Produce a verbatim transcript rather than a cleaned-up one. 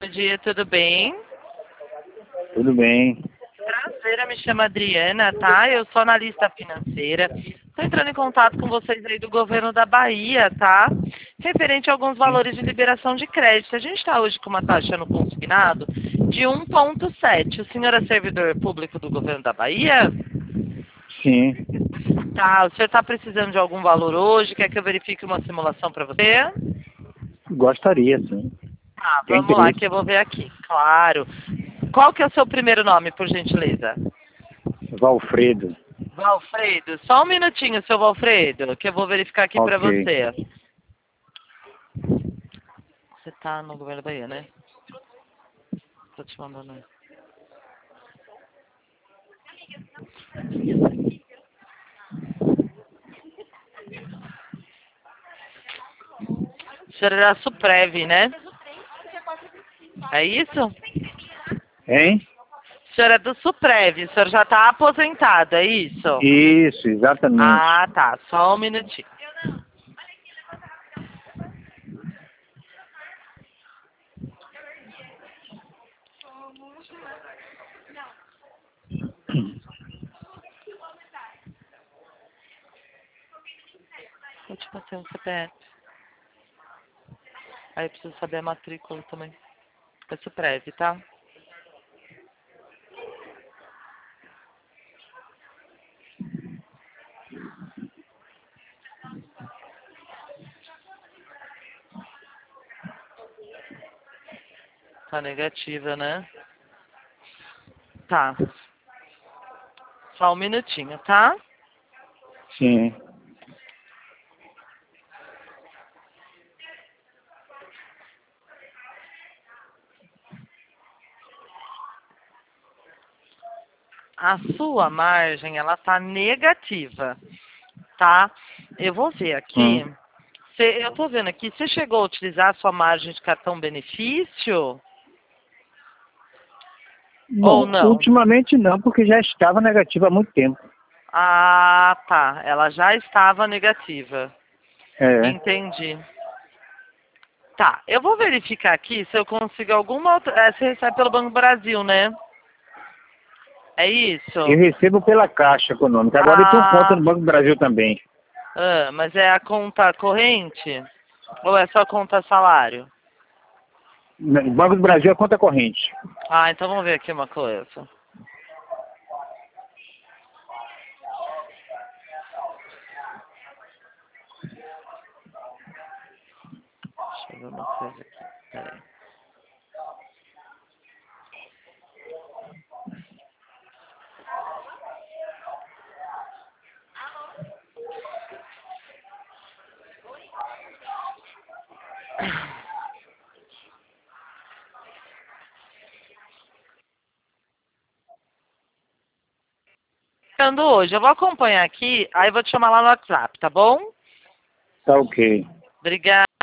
dia, tudo bem? Tudo bem. Prazer, eu me chamo Adriana, tá? Eu sou analista financeira. Estou entrando em contato com vocês aí do governo da Bahia, tá? Referente a alguns valores de liberação de crédito. A gente está hoje com uma taxa no consignado de um vírgula sete. O senhor é servidor público do governo da Bahia? Sim. Tá, o senhor está precisando de algum valor hoje? Quer que eu verifique uma simulação para você? Gostaria, sim. Tá, Tem vamos lá que interesse. eu vou ver aqui. Claro. Qual que é o seu primeiro nome, por gentileza? Valfredo. Valfredo, só um minutinho, seu Valfredo, que eu vou verificar aqui para Ok. você. Você tá no governo da Bahia, né? Tô te mandando. O senhor era Suprev, né? É isso? Hein? O senhor é do Suprev, o senhor já está aposentado, é isso? Isso, exatamente. Ah, tá, só um minutinho. Eu te passei um C P F. Aí eu preciso saber a matrícula também. É Suprev, tá? Tá negativa, né? Tá. Só um minutinho, tá? Sim. A sua margem, ela tá negativa, tá? Eu vou ver aqui. Hum. Cê, eu tô vendo aqui, você chegou a utilizar a sua margem de cartão benefício? Ou Bom, não? ultimamente não, porque já estava negativo há muito tempo. Ah, tá. Ela já estava negativa. É. Entendi. Tá, eu vou verificar aqui se eu consigo alguma outra... É, você recebe pelo Banco Brasil, né? É Eu isso? recebo pela Caixa Econômica. Agora eu tenho conta Ah, no Banco do Brasil também. ah, mas é a conta corrente? Ou é só conta salário? No Banco do Brasil é conta corrente. Ah, então vamos ver aqui uma coisa. Deixa eu ver uma coisa aqui. Peraí. Ficando hoje, eu vou acompanhar aqui, aí vou te chamar lá no WhatsApp, tá bom? Tá ok. Obrigada.